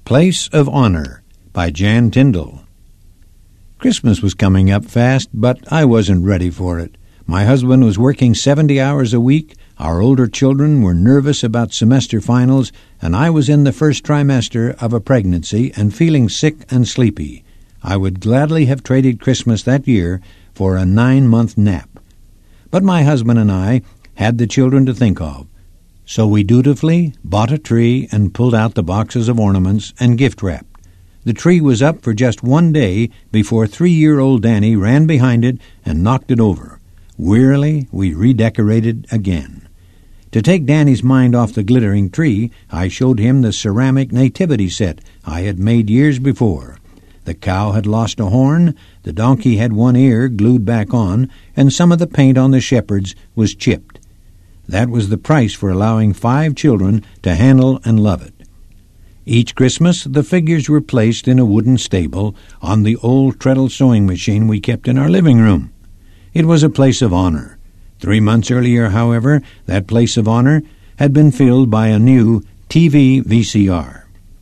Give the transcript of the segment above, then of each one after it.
Place of Honor by Jan Tyndall. Christmas was coming up fast, but I wasn't ready for it. My husband was working 70 hours a week, our older children were nervous about semester finals, and I was in the first trimester of a pregnancy and feeling sick and sleepy. I would gladly have traded Christmas that year for a 9-month nap. But my husband and I had the children to think of. So we dutifully bought a tree and pulled out the boxes of ornaments and gift wrap. The tree was up for just one day before 3-year-old Danny ran behind it and knocked it over. Wearily, we redecorated again. To take Danny's mind off the glittering tree, I showed him the ceramic nativity set I had made years before. The cow had lost a horn, the donkey had one ear glued back on, and some of the paint on the shepherds was chipped. That was the price for allowing 5 children to handle and love it. Each Christmas, the figures were placed in a wooden stable on the old treadle sewing machine we kept in our living room. It was a place of honor. 3 months earlier, however, that place of honor had been filled by a new TV VCR.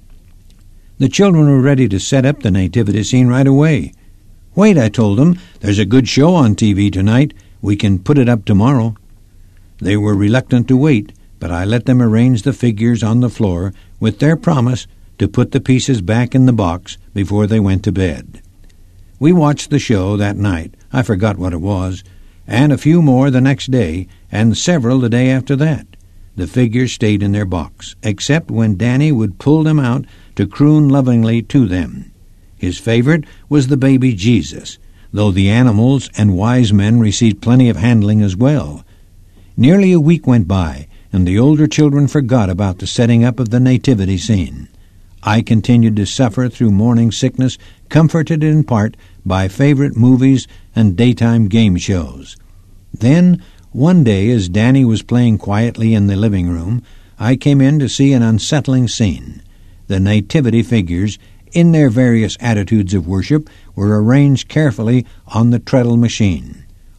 The children were ready to set up the nativity scene right away. "Wait," I told them, "there's a good show on TV tonight. We can put it up tomorrow." They were reluctant to wait, but I let them arrange the figures on the floor with their promise to put the pieces back in the box before they went to bed. We watched the show that night, I forgot what it was, and a few more the next day, and several the day after that. The figures stayed in their box, except when Danny would pull them out to croon lovingly to them. His favorite was the baby Jesus, though the animals and wise men received plenty of handling as well. Nearly a week went by, and the older children forgot about the setting up of the nativity scene. I continued to suffer through morning sickness, comforted in part by favorite movies and daytime game shows. Then, one day, as Danny was playing quietly in the living room, I came in to see an unsettling scene. The nativity figures, in their various attitudes of worship, were arranged carefully on the treadle machine,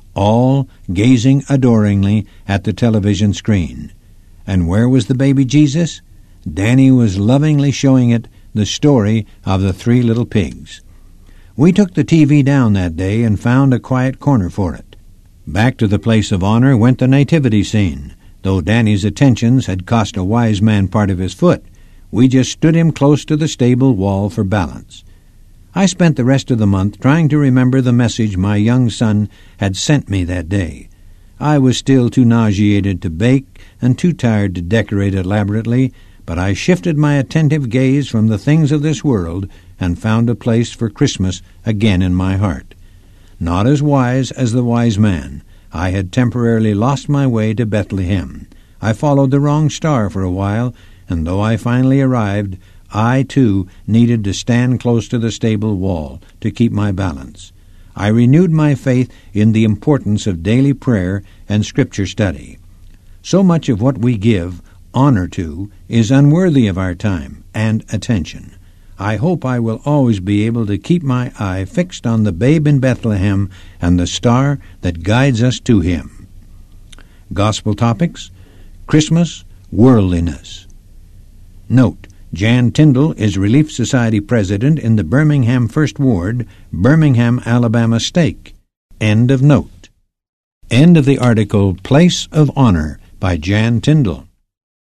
all gazing adoringly at the television screen. And where was the baby Jesus? Danny was lovingly showing it the story of the 3 little pigs. We took the TV down that day and found a quiet corner for it. Back to the place of honor went the nativity scene. Though Danny's attentions had cost a wise man part of his foot, we just stood him close to the stable wall for balance. I spent the rest of the month trying to remember the message my young son had sent me that day. I was still too nauseated to bake and too tired to decorate elaborately, but I shifted my attentive gaze from the things of this world and found a place for Christmas again in my heart. Not as wise as the wise man, I had temporarily lost my way to Bethlehem. I followed the wrong star for a while, and though I finally arrived, I, too, needed to stand close to the stable wall to keep my balance. I renewed my faith in the importance of daily prayer and scripture study. So much of what we give honor to is unworthy of our time and attention. I hope I will always be able to keep my eye fixed on the babe in Bethlehem and the star that guides us to him. Gospel topics: Christmas, worldliness. Note: Jan Tyndall is Relief Society President in the Birmingham First Ward, Birmingham, Alabama Stake. End of note. End of the article Place of Honor by Jan Tyndall.